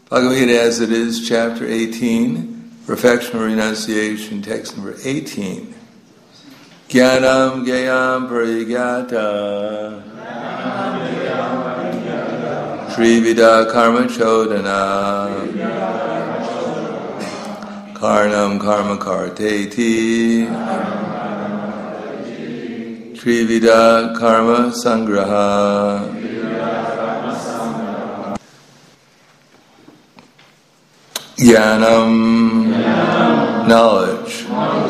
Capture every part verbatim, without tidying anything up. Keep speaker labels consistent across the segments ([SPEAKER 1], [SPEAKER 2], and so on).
[SPEAKER 1] Bhagavad Gita as it is, chapter eighteen, Perfectional Renunciation, text number eighteen. Jnanam Gyayam Parigyata Trivida Karma Chodana Karnam Karma Karteti Trivida Karma Sangraha. Jnanam, knowledge.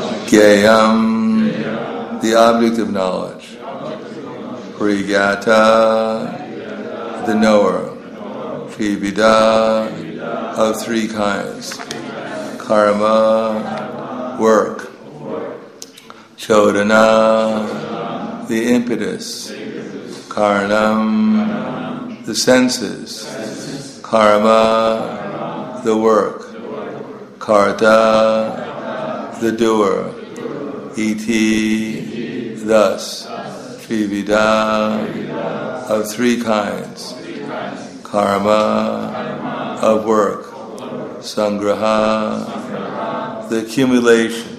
[SPEAKER 1] Gyayam, the object of knowledge. Parigyata, the knower. Trivida, of three kinds. Karma, work. Chodana, the impetus. Karnam, the senses. Karma, the work. Karta, the doer. Iti, thus. Trivida, of three kinds. Karma, of work. Sangraha, the accumulation.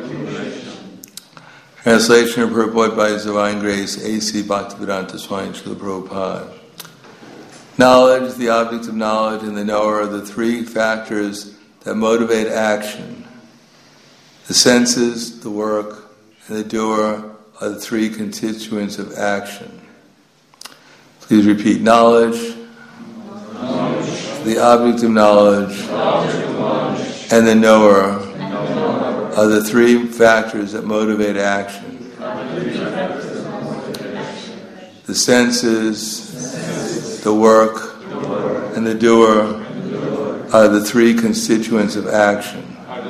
[SPEAKER 1] Translation and purport by His Divine Grace, A C Bhaktivedanta Swami Srila Prabhupada. Knowledge, the object of knowledge, and the knower are the three factors that motivate action. The senses, the work, and the doer are the three constituents of action. Please repeat. Knowledge, knowledge. The object of knowledge, object of knowledge. And the knower, knower are the three factors that motivate action. The senses, the work, and the doer are the three constituents of action.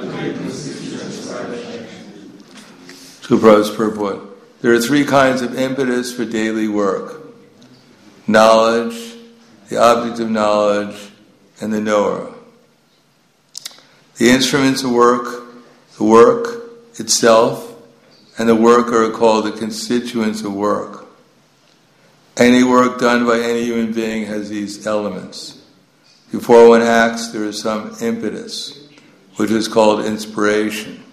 [SPEAKER 1] Prabhupada's purport. There are three kinds of impetus for daily work. Knowledge, the object of knowledge, and the knower. The instruments of work, the work itself, and the worker are called the constituents of work. Any work done by any human being has these elements. Before one acts, there is some impetus, which is called inspiration.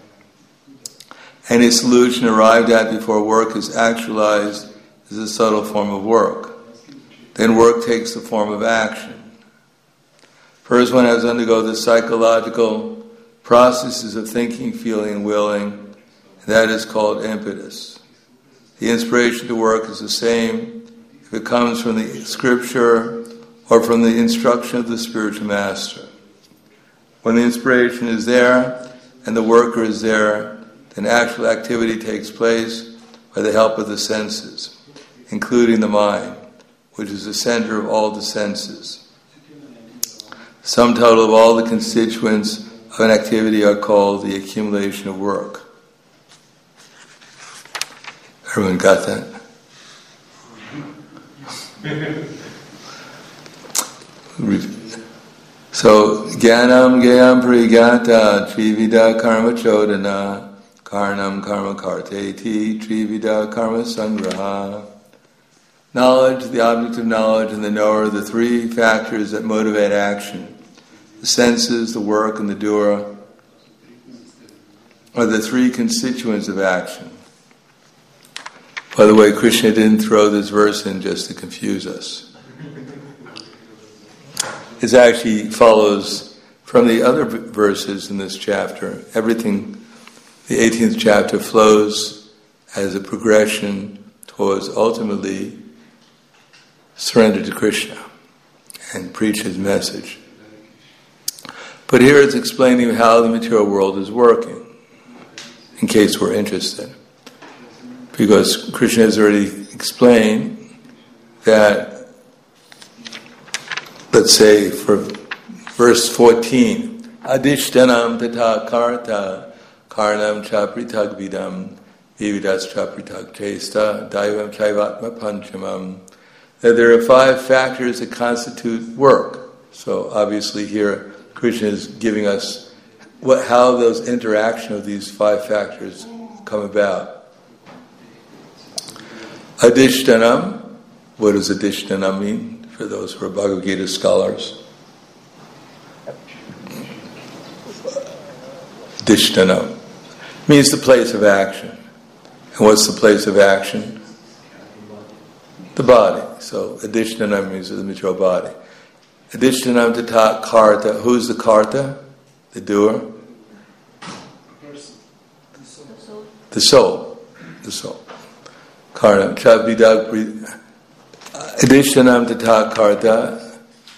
[SPEAKER 1] Any solution arrived at before work is actualized is a subtle form of work. Then work takes the form of action. First, one has to undergo the psychological processes of thinking, feeling, and willing, and that is called impetus. The inspiration to work is the same if it comes from the scripture or from the instruction of the spiritual master. When the inspiration is there and the worker is there, then actual activity takes place by the help of the senses, including the mind, which is the center of all the senses. The sum total of all the constituents of an activity are called the accumulation of work. Everyone got that? So, Jnanam Gyayam Parigyata Trivida Karma Chodana Karnam Karma Karteti Trivida Karma Sangraha. Knowledge, the object of knowledge, and the knower are the three factors that motivate action. The senses, the work, and the doer are the three constituents of action. By the way, Krishna didn't throw this verse in just to confuse us. It actually follows from the other verses in this chapter. Everything, the eighteenth chapter, flows as a progression towards ultimately surrender to Krishna and preach his message. But here it's explaining how the material world is working, in case we're interested. Because Krishna has already explained that, let's say for verse fourteen, Adishtanam tata karta karnam chapritag vidam vividas chapritag chesta daivam chaivatma panchamam, that there are five factors that constitute work. So obviously here Krishna is giving us what, how those interaction of these five factors come about. Adishtanam, what does adishtanam mean for those who are Bhagavad Gita scholars? Adishtanam means the place of action. And what's the place of action? The body. So adishtanam means the material body. Adishtanam tata karta. Who's the karta? The doer? The soul. The soul. Karnam. Chavidag. Adishtanam tata karta.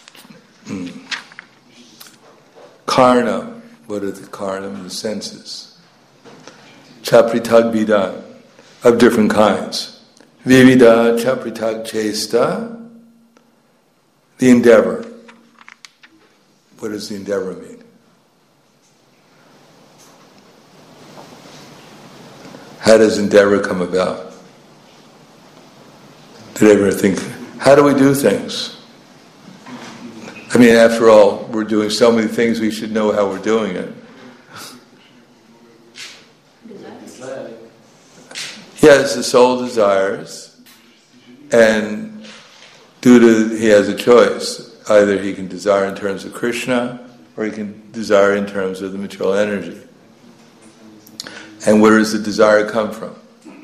[SPEAKER 1] Karnam. What are the karnam? The senses. Chapritag vidan. Of different kinds. Vivida chapritag chesta. The endeavor. What does the endeavor mean? How does endeavor come about? Did you ever think, how do we do things? I mean, after all, we're doing so many things, we should know how we're doing it. Yes, the soul desires, and due to, he has a choice. Either he can desire in terms of Krishna, or he can desire in terms of the material energy. And where does the desire come from?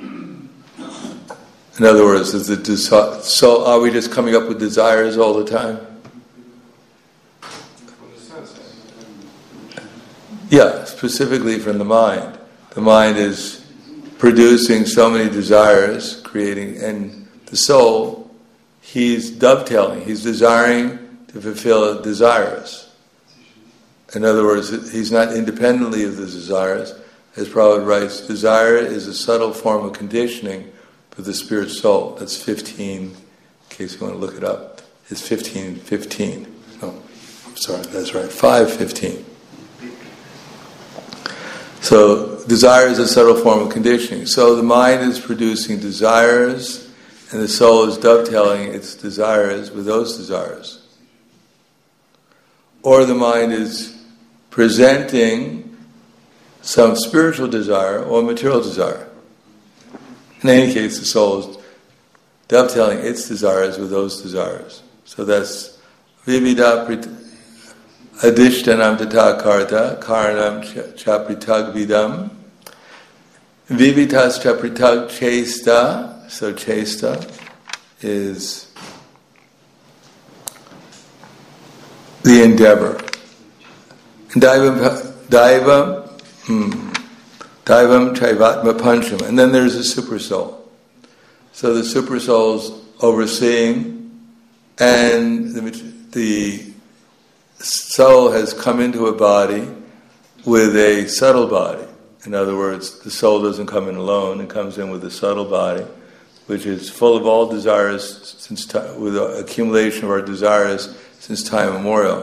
[SPEAKER 1] In other words, is the desi- so are we just coming up with desires all the time? Yeah, specifically from the mind. The mind is producing so many desires, creating, and the soul, he's dovetailing, he's desiring to fulfill desires. In other words, he's not independently of the desires. As Prabhupada writes, desire is a subtle form of conditioning for the spirit soul. That's fifteen, in case you want to look it up. It's fifteen fifteen. No, I'm sorry, that's right, five fifteen. So, desire is a subtle form of conditioning. So the mind is producing desires, and the soul is dovetailing its desires with those desires. Or the mind is presenting some spiritual desire or material desire. In any case, the soul is dovetailing its desires with those desires. So that's vivida adishtanam tata karta karanam chapritag vidam vivitas chapritag chesta. So chesta is the endeavor. Daivam Daivam hmm, Daivam Traivatma Pancham. And then there's a super soul. So the super soul's overseeing, and the, the soul has come into a body with a subtle body. In other words, the soul doesn't come in alone, it comes in with a subtle body, which is full of all desires, since time, with the accumulation of our desires since time immemorial.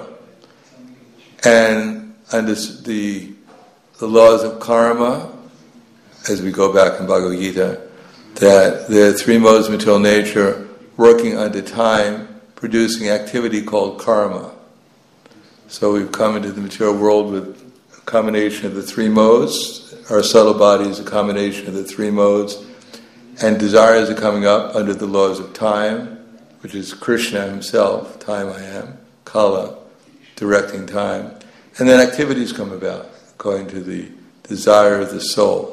[SPEAKER 1] And under the, the laws of karma, as we go back in Bhagavad Gita, that there are three modes of material nature working under time, producing activity called karma. So we've come into the material world with a combination of the three modes. Our subtle body is a combination of the three modes. And desires are coming up under the laws of time, which is Krishna himself, time I am, Kala, directing time. And then activities come about according to the desire of the soul.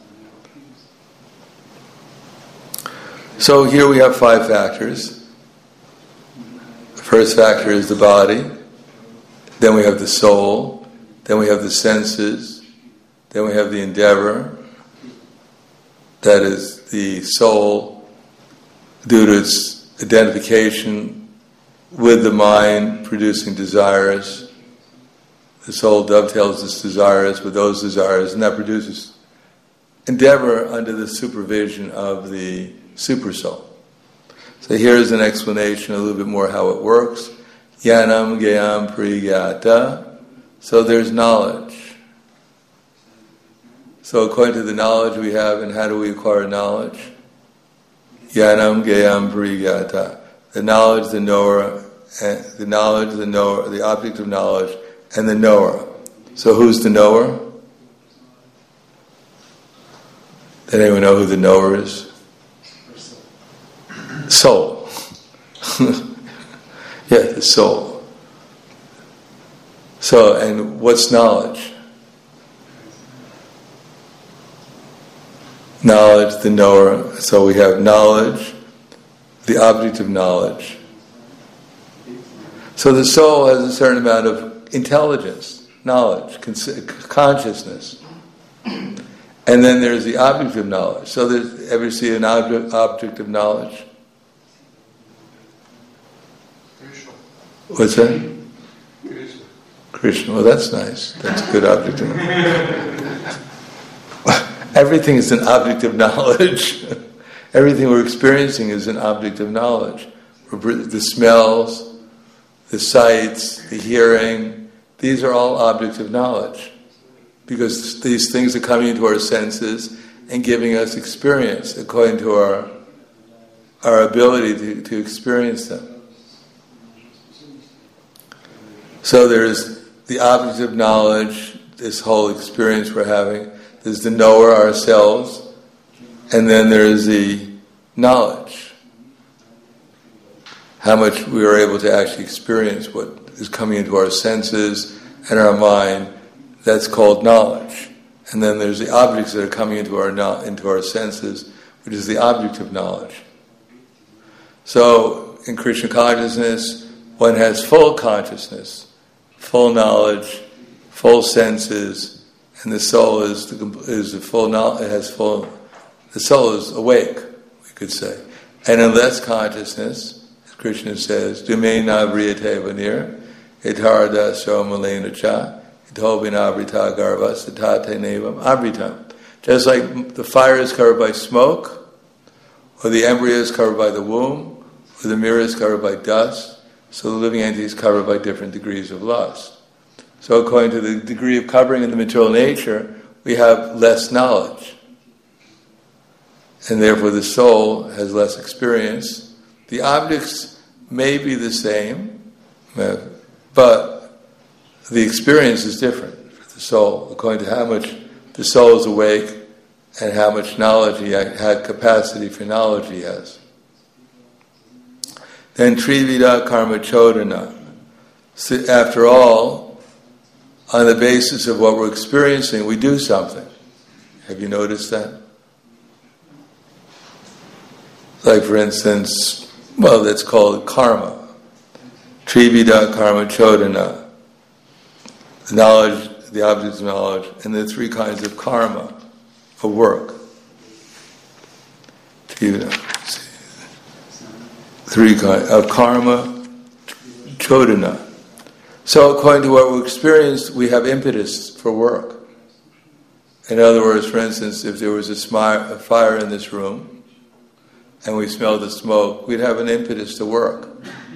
[SPEAKER 1] So here we have five factors. The first factor is the body. Then we have the soul. Then we have the senses. Then we have the endeavor. That is the soul, due to its identification with the mind, producing desires. The soul dovetails its desires with those desires, and that produces endeavor under the supervision of the super soul. So here's an explanation, a little bit more how it works. Yanam Gayam Prigyata. So there's knowledge. So according to the knowledge we have, and how do we acquire knowledge? Yanam Gayam Prigyata. The knowledge, the knower, and the knowledge, the knower, the object of knowledge, and the knower. So who's the knower? Does anyone know who the knower is? Soul. Yeah, the soul. So, and what's knowledge? knowledge, the knower. So we have knowledge, the object of knowledge. So the soul has a certain amount of intelligence, knowledge, consciousness. And then there's the object of knowledge. So there's, ever see an object, object of knowledge?
[SPEAKER 2] Krishna.
[SPEAKER 1] What's that?
[SPEAKER 2] Krishna.
[SPEAKER 1] Krishna. Well, that's nice. That's a good object of knowledge. Everything is an object of knowledge. Everything we're experiencing is an object of knowledge. The smells, the sights, the hearing, these are all objects of knowledge. Because these things are coming into our senses and giving us experience according to our our ability to, to experience them. So there's the object of knowledge, this whole experience we're having. There's the knower, ourselves, and then there's the knowledge. How much we are able to actually experience what is coming into our senses and our mind. That's called knowledge. And then there's the objects that are coming into our no- into our senses, which is the object of knowledge. So in Krishna consciousness, one has full consciousness, full knowledge, full senses, and the soul is the, is the full knowledge. It has full. The soul is awake, we could say. And in less consciousness, as Krishna says, "Dume na vriyate vanir, itarada so malena cha." Just like the fire is covered by smoke, or the embryo is covered by the womb, or the mirror is covered by dust, so the living entity is covered by different degrees of lust. So according to the degree of covering in the material nature, we have less knowledge. And therefore the soul has less experience. The objects may be the same, but the experience is different for the soul, according to how much the soul is awake and how much knowledge he had, capacity for knowledge he has. Then Trivida Karma Chodana. So after all, on the basis of what we're experiencing, we do something. Have you noticed that? Like for instance, well, that's called karma. Trivida Karma Chodana. The knowledge, the objects of knowledge, and the three kinds of karma, of work. Three kinds of karma, chodana. So according to what we experienced, we have impetus for work. In other words, for instance, if there was a, smi- a fire in this room, and we smelled the smoke, we'd have an impetus to work.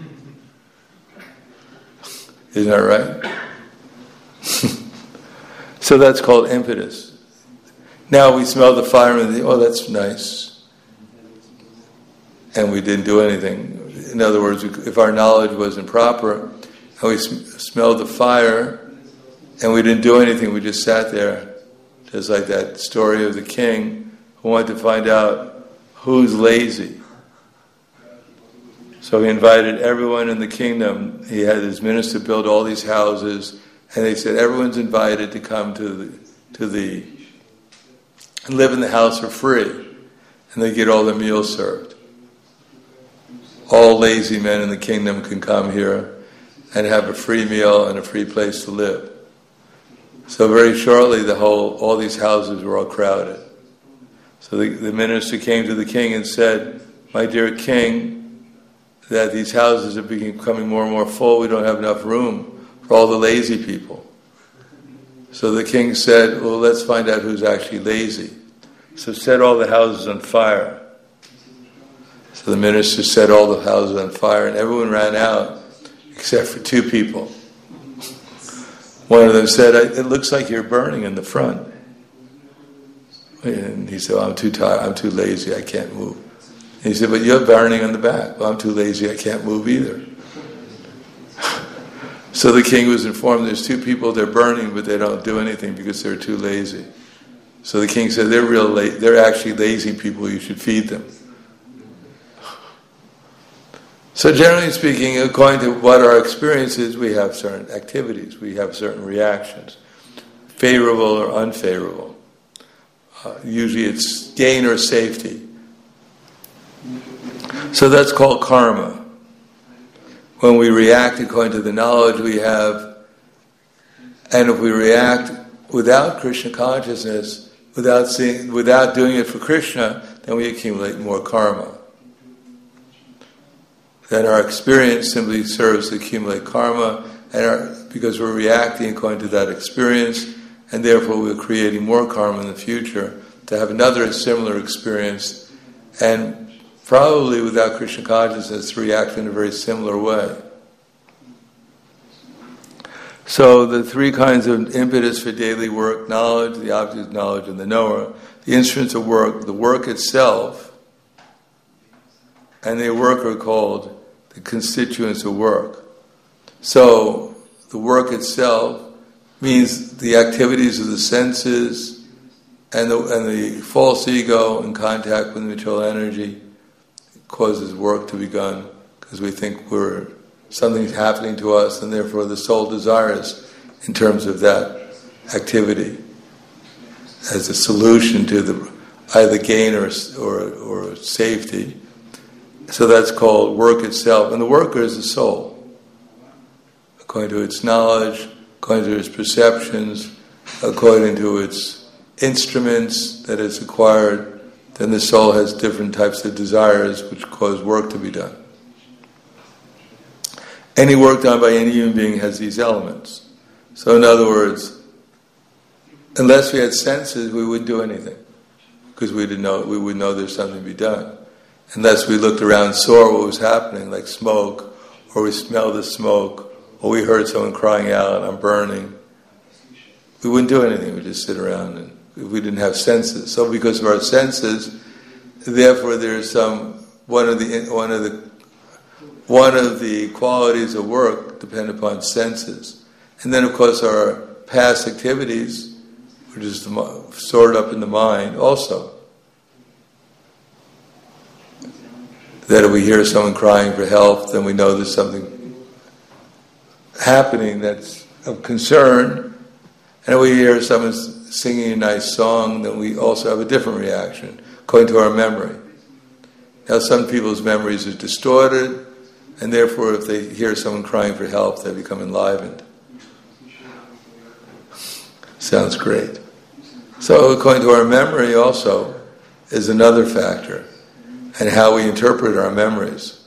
[SPEAKER 1] Isn't that right? So that's called impetus. Now we smell the fire and think, oh, that's nice. And we didn't do anything. In other words, if our knowledge wasn't proper, and we sm- smelled the fire, and we didn't do anything, we just sat there, just like that story of the king who wanted to find out who's lazy. So he invited everyone in the kingdom. He had his minister build all these houses, and they said everyone's invited to come to the to the and live in the house for free, and they get all the meals served. All lazy men in the kingdom can come here and have a free meal and a free place to live. So very shortly, the whole all these houses were all crowded. So the, the minister came to the king and said, "My dear king, that these houses are becoming more and more full. We don't have enough room for all the lazy people." So the king said, "Well, let's find out who's actually lazy." So set all the houses on fire. So the minister set all the houses on fire, and everyone ran out except for two people. One of them said, "It looks like you're burning in the front." And he said, well, "I'm too tired. I'm too lazy. I can't move." And he said, "But you're burning in the back." "Well, I'm too lazy. I can't move either." So the king was informed there's two people, they're burning, but they don't do anything because they're too lazy. So the king said, they're real la- they're actually lazy people, you should feed them. So generally speaking, according to what our experience is, we have certain activities, we have certain reactions, favorable or unfavorable. Uh, usually it's gain or safety. So that's called karma. When we react according to the knowledge we have, and if we react without Krishna consciousness, without seeing, without doing it for Krishna, then we accumulate more karma. Then our experience simply serves to accumulate karma, and our, because we're reacting according to that experience, and therefore we're creating more karma in the future to have another similar experience, and probably without Krishna consciousness, react in a very similar way. So the three kinds of impetus for daily work: knowledge, the object of knowledge, and the knower. The instruments of work, the work itself, and the work are called the constituents of work. So the work itself means the activities of the senses and the, and the false ego in contact with material energy causes work to be done because we think we're something's happening to us, and therefore the soul desires in terms of that activity as a solution to the either gain or, or, or safety. So that's called work itself. And the worker is the soul, according to its knowledge, according to its perceptions, according to its instruments that it's acquired. Then the soul has different types of desires which cause work to be done. Any work done by any human being has these elements. So in other words, unless we had senses, we wouldn't do anything, because we didn't know we would know there's something to be done. Unless we looked around and saw what was happening, like smoke, or we smelled the smoke, or we heard someone crying out, "I'm burning," we wouldn't do anything. We'd just sit around, and if we didn't have senses. So because of our senses, therefore there's some one of the one of the one of the qualities of work depend upon senses. And then of course our past activities, which is stored up in the mind also. That if we hear someone crying for help, then we know there's something happening that's of concern. And if we hear someone singing a nice song, then we also have a different reaction, according to our memory. Now some people's memories are distorted, and therefore if they hear someone crying for help, they become enlivened. Sounds great. So according to our memory also is another factor, and how we interpret our memories.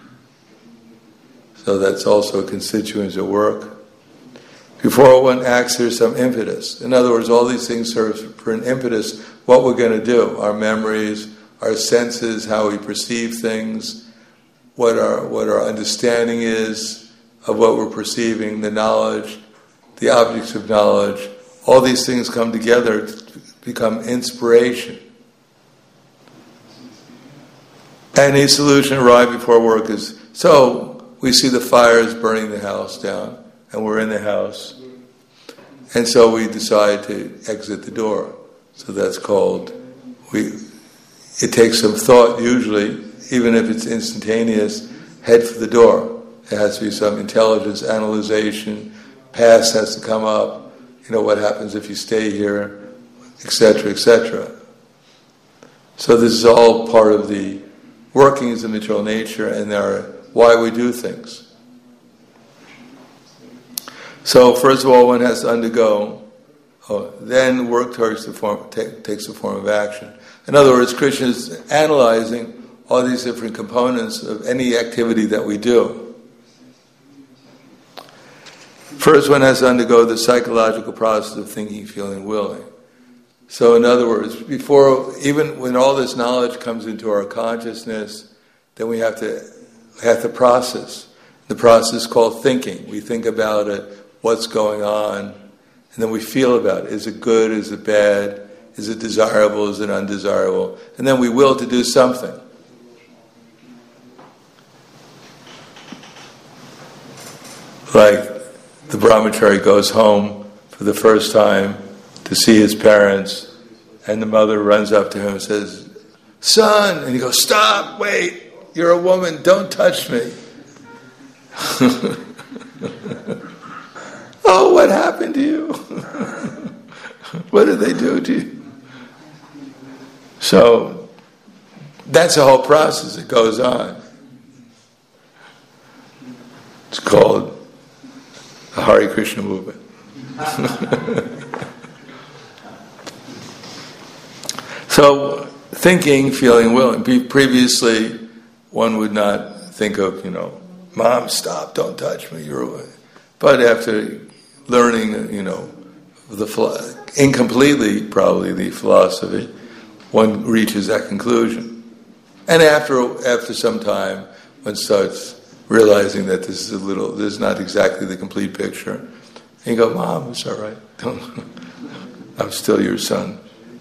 [SPEAKER 1] So that's also a constituent of work. Before one acts, there's some impetus. In other words, all these things serve for an impetus, what we're going to do. Our memories, our senses, how we perceive things, what our what our understanding is of what we're perceiving, the knowledge, the objects of knowledge. All these things come together to become inspiration. Any solution arrived before work is, so we see the fires burning the house down, and we're in the house, and so we decide to exit the door. So that's called, we. It takes some thought usually, even if it's instantaneous, head for the door. There has to be some intelligence, analyzation, past has to come up, you know, what happens if you stay here, et cetera, et cetera. So this is all part of the workings of material nature and our, why we do things. So first of all, one has to undergo, oh, then work takes the form, t- takes the form of action. In other words, Krishna is analyzing all these different components of any activity that we do. First, one has to undergo the psychological process of thinking, feeling, willing. So in other words, before, even when all this knowledge comes into our consciousness, then we have to have to process. The process is called thinking. We think about it, what's going on, and then we feel about it. Is it good? Is it bad? Is it desirable? Is it undesirable? And then we will to do something. Like the brahmachari goes home for the first time to see his parents, and the mother runs up to him and says, "Son," and he goes, "Stop, wait, you're a woman, don't touch me." "Oh, what happened to you?" "What did they do to you?" So that's a whole process that goes on. It's called the Hare Krishna movement. So thinking, feeling, willing. Previously, one would not think of, you know, Mom, stop, don't touch me. You're, but after learning, you know, the incompletely probably the philosophy, one reaches that conclusion. And after after some time, one starts realizing that this is a little, this is not exactly the complete picture. And you go, Mom, it's all right. I'm still your son.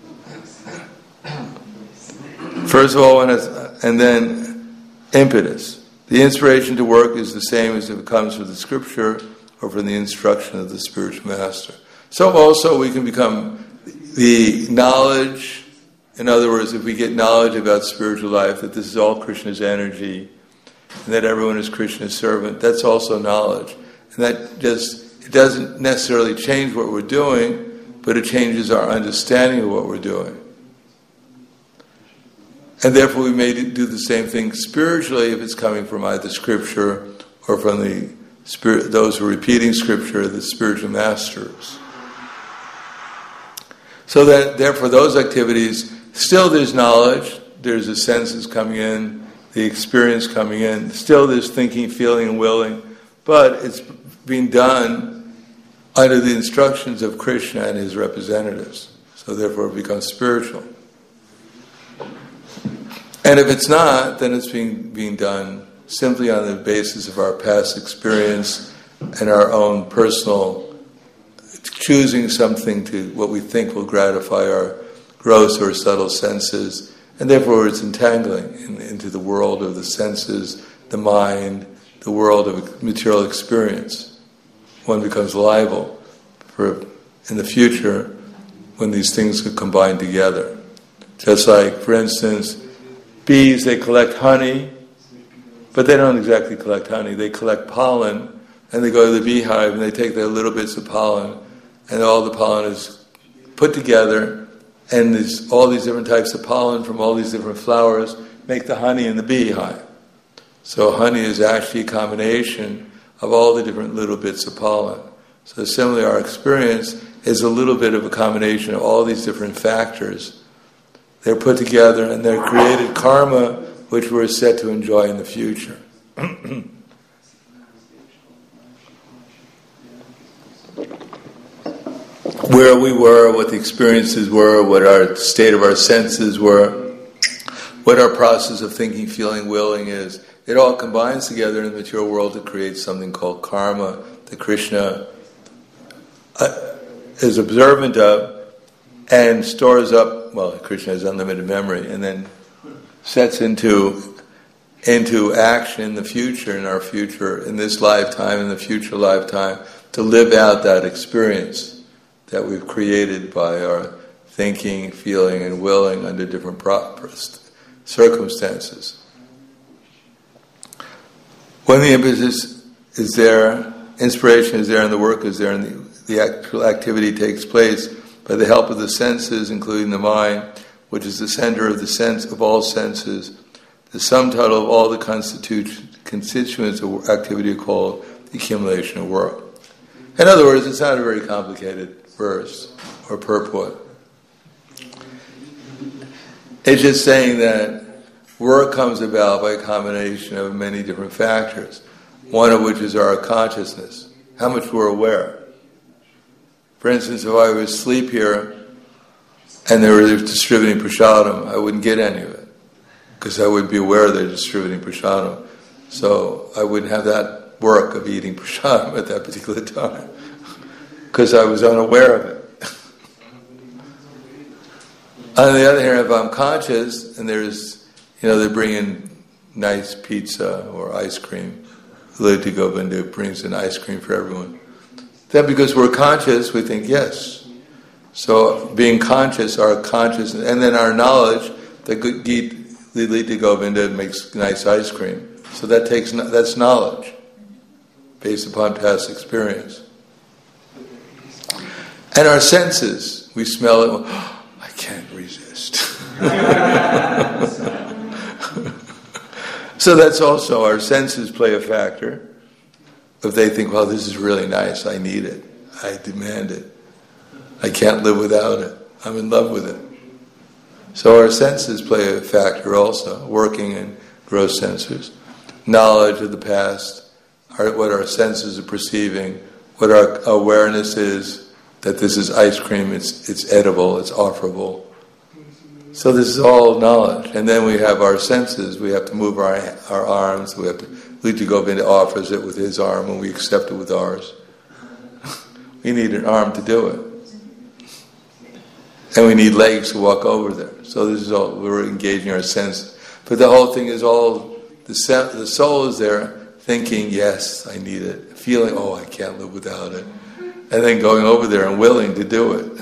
[SPEAKER 1] First of all, and then impetus. The inspiration to work is the same as if it comes from the scripture or from the instruction of the spiritual master. So also we can become the knowledge, in other words, if we get knowledge about spiritual life, that this is all Krishna's energy, and that everyone is Krishna's servant, that's also knowledge. And that just, it doesn't necessarily change what we're doing, but it changes our understanding of what we're doing. And therefore we may do the same thing spiritually if it's coming from either scripture or from the spirit, those who are repeating scripture, the spiritual masters. So that therefore those activities, still there's knowledge, there's the senses coming in, the experience coming in, still there's thinking, feeling, and willing, but it's being done under the instructions of Krishna and his representatives. So therefore it becomes spiritual. And if it's not, then it's being being done simply on the basis of our past experience and our own personal choosing something to what we think will gratify our gross or subtle senses, and therefore it's entangling in, into the world of the senses, the mind, the world of material experience. One becomes liable for in the future when these things could combine together. Just like, for instance, bees, they collect honey, but they don't exactly collect honey. They collect pollen, and they go to the beehive, and they take their little bits of pollen, and all the pollen is put together, and there's all these different types of pollen from all these different flowers make the honey in the beehive. So honey is actually a combination of all the different little bits of pollen. So similarly, our experience is a little bit of a combination of all these different factors. They're put together and they're created karma, which we're set to enjoy in the future. Where we were, what the experiences were, what our state of our senses were, what our process of thinking, feeling, willing is, it all combines together in the material world to create something called karma that Krishna uh, is observant of and stores up. Well, Krishna has unlimited memory, and then sets into into action in the future, in our future, in this lifetime, in the future lifetime, to live out that experience that we've created by our thinking, feeling, and willing under different circumstances. When the impetus is there, inspiration is there, and the work is there, and the, the actual activity takes place by the help of the senses, including the mind, which is the center of the sense of all senses, the sum total of all the constituents of activity are called the accumulation of work. In other words, it's not a very complicated verse or purport. It's just saying that work comes about by a combination of many different factors, one of which is our consciousness, how much we're aware. For instance, if I was asleep here and they were distributing prasadam, I wouldn't get any of it because I would be aware they're distributing prasadam. So I wouldn't have that work of eating prasadam at that particular time because I was unaware of it. On the other hand, if I'm conscious and there's, you know, they're bringing nice pizza or ice cream, Lilita Govinda brings in ice cream for everyone. Then because we're conscious, we think, yes. So being conscious, our consciousness, and then our knowledge that Lilita Govinda makes nice ice cream. So that takes that's knowledge based upon past experience. And our senses, we smell it, oh, I can't resist. So that's also, our senses play a factor. If they think, well, this is really nice, I need it, I demand it, I can't live without it, I'm in love with it. So our senses play a factor also, working in gross senses. Knowledge of the past, our, what our senses are perceiving, what our awareness is, that this is ice cream, it's it's edible, it's offerable. So this is all knowledge. And then we have our senses, we have to move our our arms, we have to, Lucha offers it with his arm and we accept it with ours. We need an arm to do it. And we need legs to walk over there. So this is all, we're engaging our senses. But the whole thing is all, the, se- the soul is there thinking, yes, I need it. Feeling, oh, I can't live without it. And then going over there and willing to do it.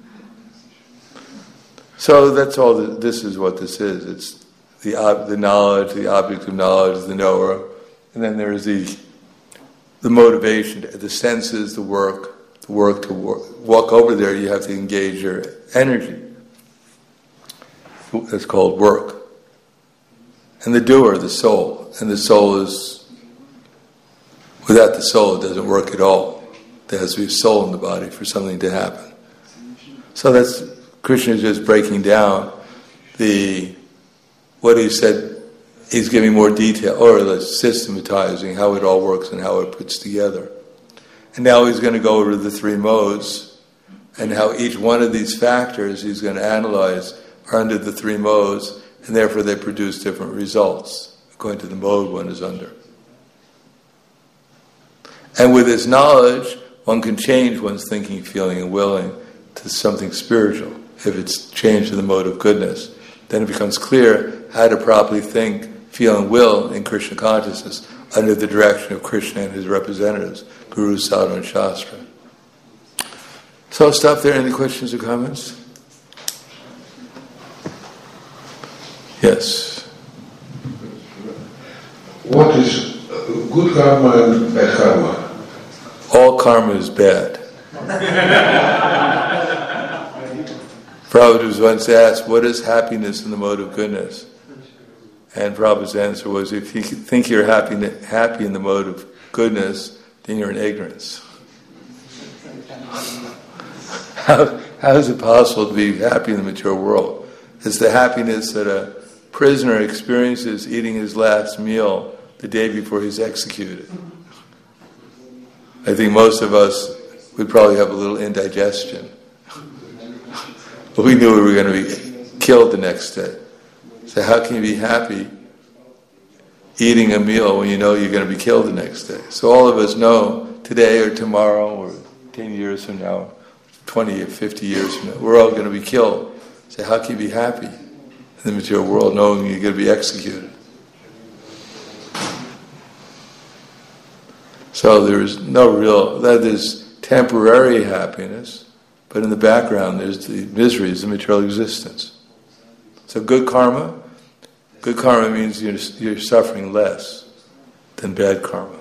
[SPEAKER 1] So that's all, the, this is what this is. It's the ob- the knowledge, the object of knowledge, the knower. And then there's the the motivation, the senses, the work, the work to work. Walk over there, you have to engage your energy. That's called work. And the doer, the soul. And the soul is, without the soul, it doesn't work at all. There has to be a soul in the body for something to happen. So that's, Krishna is just breaking down the, what he said, he's giving more detail, or less systematizing how it all works and how it puts together. And now he's going to go over the three modes, and how each one of these factors he's going to analyze are under the three modes, and therefore they produce different results, according to the mode one is under. And with this knowledge, one can change one's thinking, feeling, and willing to something spiritual. If it's changed to the mode of goodness, then it becomes clear how to properly think, feel, and will in Krishna consciousness under the direction of Krishna and his representatives, Guru, Sadhu, and Shastra. So I'll stop there. Any questions or comments? Yes.
[SPEAKER 3] What is good karma and bad karma?
[SPEAKER 1] All karma is bad. Prabhupada was once asked, what is happiness in the mode of goodness? And Prabhupada's answer was, if you think you're happy, happy in the mode of goodness, then you're in ignorance. How, how is it possible to be happy in the material world? It's the happiness that a prisoner experiences eating his last meal the day before he's executed. I think most of us would probably have a little indigestion. But we knew we were going to be killed the next day. So how can you be happy eating a meal when you know you're going to be killed the next day? So all of us know today or tomorrow or ten years from now, twenty or fifty years from now, we're all going to be killed. So how can you be happy in the material world knowing you're going to be executed? So there's no real, that is temporary happiness, but in the background there's the miseries of material existence. So good karma, good karma means you're, you're suffering less than bad karma.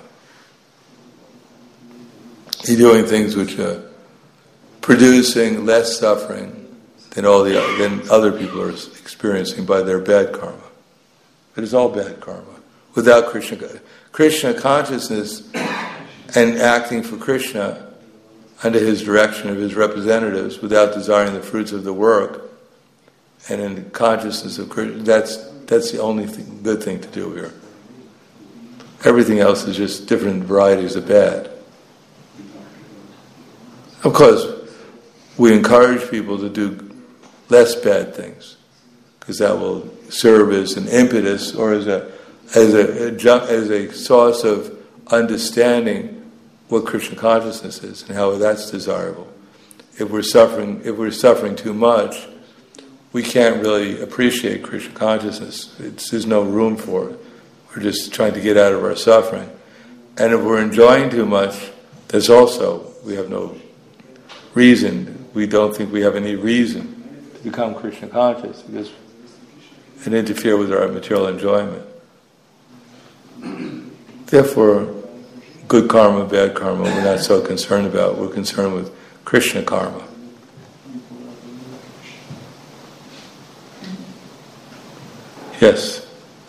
[SPEAKER 1] You're doing things which are producing less suffering than all the than other people are experiencing by their bad karma. It is all bad karma. Without Krishna, Krishna consciousness and acting for Krishna under his direction of his representatives, without desiring the fruits of the work, and in the consciousness of Krishna, that's that's the only thing, good thing to do here. Everything else is just different varieties of bad. Of course, we encourage people to do less bad things, because that will serve as an impetus or as a as a, a as a source of understanding what Krishna consciousness is and how that's desirable. If we're suffering, if we're suffering too much, we can't really appreciate Krishna consciousness. It's, there's no room for it. We're just trying to get out of our suffering. And if we're enjoying too much, there's also, we have no reason, we don't think we have any reason to become Krishna conscious, because it interferes with our material enjoyment. Therefore, good karma, bad karma, we're not so concerned about. We're concerned with Krishna karma. Yes.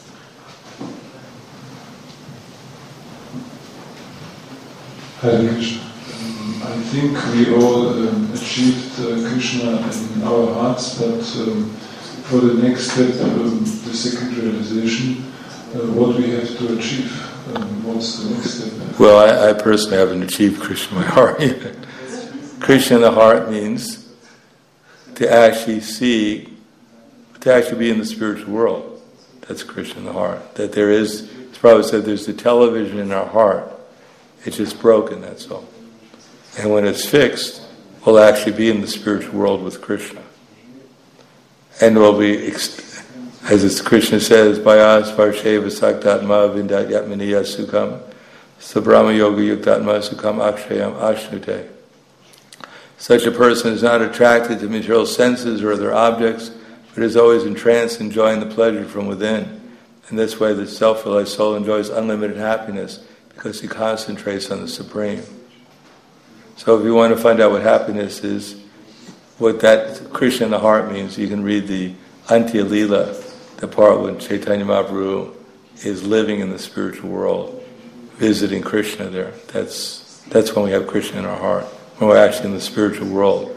[SPEAKER 4] Hare Krishna. Um, I think we all um, achieved uh, Krishna in our hearts, but um, for the next step, um, the second realization, uh, what we have to achieve, um, what's the next step?
[SPEAKER 1] Well, I, I personally haven't achieved Krishna in my heart yet. Krishna in the heart means to actually see, to actually be in the spiritual world. That's Krishna in the heart. That there is, as Prabhupada said, there's the television in our heart. It's just broken, that's all. And when it's fixed, we'll actually be in the spiritual world with Krishna. And we'll be, as it's Krishna says, Bayas Varsheva Saktatma Vindat Yatmaniya Sukham Sabrahma Yoga Yuktatma Sukham Akshayam Ashnute. Such a person is not attracted to material senses or other objects, but is always entranced, enjoying the pleasure from within. In this way, the self-realized soul enjoys unlimited happiness because he concentrates on the Supreme. So if you want to find out what happiness is, what that Krishna in the heart means, you can read the Antya Lila, the part when Chaitanya Mahaprabhu is living in the spiritual world, visiting Krishna there. That's that's when we have Krishna in our heart, when we're actually in the spiritual world.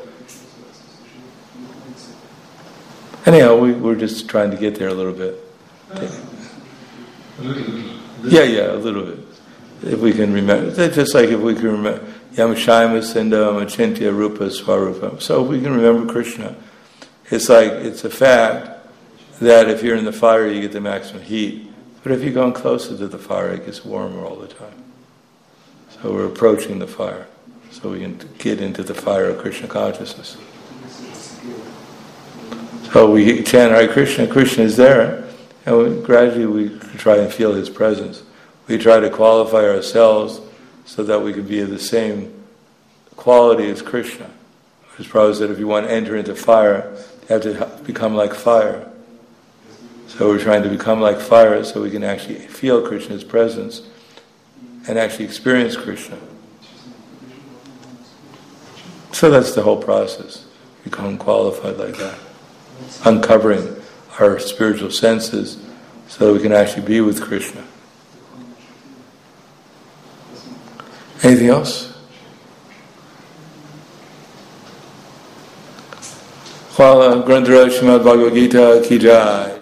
[SPEAKER 1] Anyhow, we, we're just trying to get there a little bit.
[SPEAKER 4] A little, little.
[SPEAKER 1] Yeah, yeah, a little bit. If we can remember, just like if we can remember, Yamashayama Sindham Achintya Rupa Swarupa. So if we can remember Krishna, it's like, it's a fact that if you're in the fire, you get the maximum heat. But if you're going closer to the fire, it gets warmer all the time. So we're approaching the fire, so we can get into the fire of Krishna consciousness. So we chant Hare Krishna, Krishna is there, and we, gradually we try and feel His presence. We try to qualify ourselves so that we can be of the same quality as Krishna. As Prabhupada said, if you want to enter into fire, you have to become like fire. So we're trying to become like fire so we can actually feel Krishna's presence and actually experience Krishna. So that's the whole process. Become qualified like that. Uncovering our spiritual senses so that we can actually be with Krishna. Anything else? Hvala Granthara Srimad Bhagavad Gita ki jai.